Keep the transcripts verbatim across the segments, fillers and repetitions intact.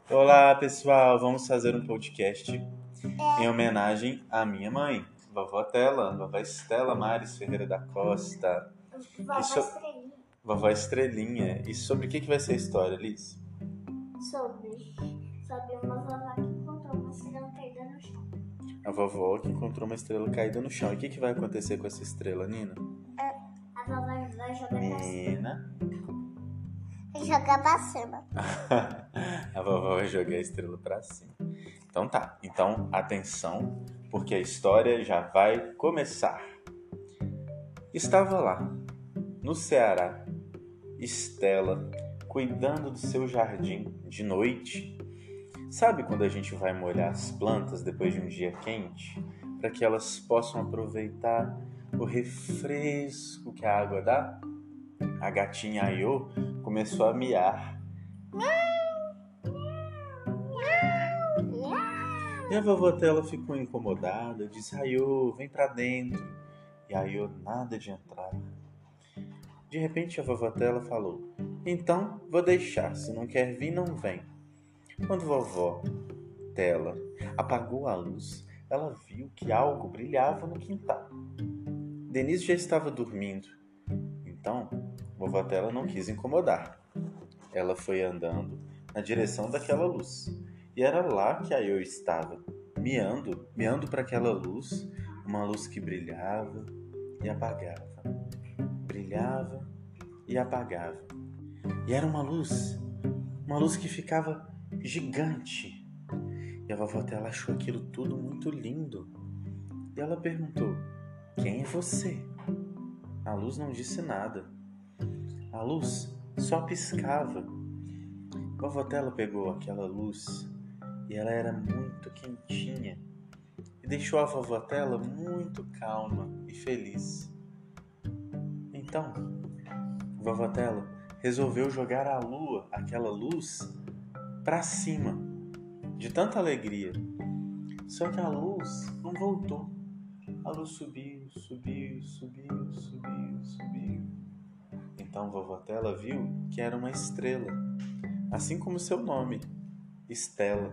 Olá, pessoal! Vamos fazer um podcast em homenagem à minha mãe, vovó Tela, vovó Estela Mares Ferreira da Costa. Vovó so... Estrelinha. Vovó Estrelinha. E sobre o que, que vai ser a história, Liz? Sobre, sobre uma vovó que encontrou uma estrela caída no chão. A vovó que encontrou uma estrela caída no chão. E o que, que vai acontecer com essa estrela, Nina? A vovó vai jogar pra cima. Nina? Vai jogar pra cima. A vovó vai jogar a estrela pra cima. Então tá. Então, atenção, porque a história já vai começar. Estava lá, no Ceará, Estela, cuidando do seu jardim de noite. Sabe quando a gente vai molhar as plantas depois de um dia quente? Para que elas possam aproveitar o refresco que a água dá? A gatinha Aiô começou a miar. E a vovó Tela ficou incomodada, disse: Aiô, vem pra dentro. E Aiô nada de entrar. De repente a vovó Tela falou: então vou deixar, se não quer vir, não vem. Quando vovó Tela apagou a luz, ela viu que algo brilhava no quintal. Denise já estava dormindo. Então, vovó Tela não quis incomodar. Ela foi andando na direção daquela luz. E era lá que a Aiô estava, miando, miando para aquela luz, uma luz que brilhava e apagava. Brilhava e apagava. E era uma luz, uma luz que ficava gigante. E a vovó Tela achou aquilo tudo muito lindo. E ela perguntou: quem é você? A luz não disse nada. A luz só piscava. A vovó Tela pegou aquela luz e ela era muito quentinha e deixou a vovó Tela muito calma e feliz. Então, a vovó Tela resolveu jogar a lua, aquela luz, para cima, de tanta alegria. Só que a luz não voltou. A luz subiu, subiu, subiu, subiu, subiu. Então a vovó Tela viu que era uma estrela, assim como seu nome, Estela.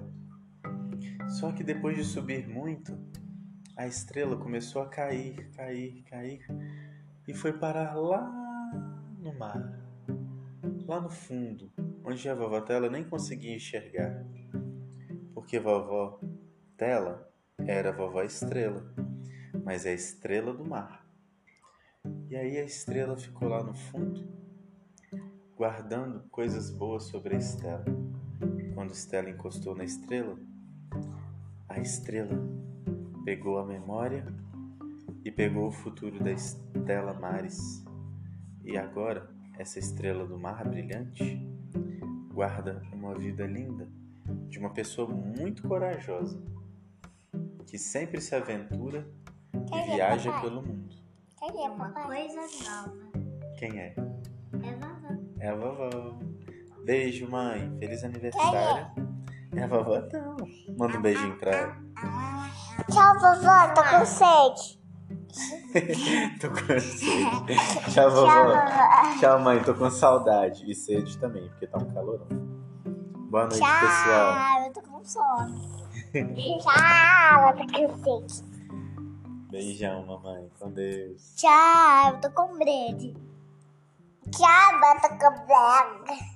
Só que depois de subir muito, a estrela começou a cair, cair, cair e foi parar lá no mar, lá no fundo, onde a vovó Tela nem conseguia enxergar, porque vovó Tela era a vovó Estrela, mas é a estrela do mar. E aí a estrela ficou lá no fundo, guardando coisas boas sobre a Estela. Quando Estela encostou na estrela, a estrela pegou a memória e pegou o futuro da Estela Mares. E agora, essa estrela do mar brilhante guarda uma vida linda de uma pessoa muito corajosa, que sempre se aventura e viaja pelo mundo. Quem é uma coisa nova? Quem é? É a vovó. É a vovó. Beijo, mãe. Feliz aniversário. É a vovó, então. Manda um beijinho pra ela. Tchau, vovó. Tô com sede. Tô com sede. Tchau, vovó. Tchau, vovó. Tchau, mãe. Tô com saudade. E sede também, porque tá um calorão. Boa noite, Tchau, pessoal. eu tô com sono. Tchau, eu tô com sede. Beijão, mamãe. Com Deus. Tchau, eu tô com medo. Tchau, eu tô com medo.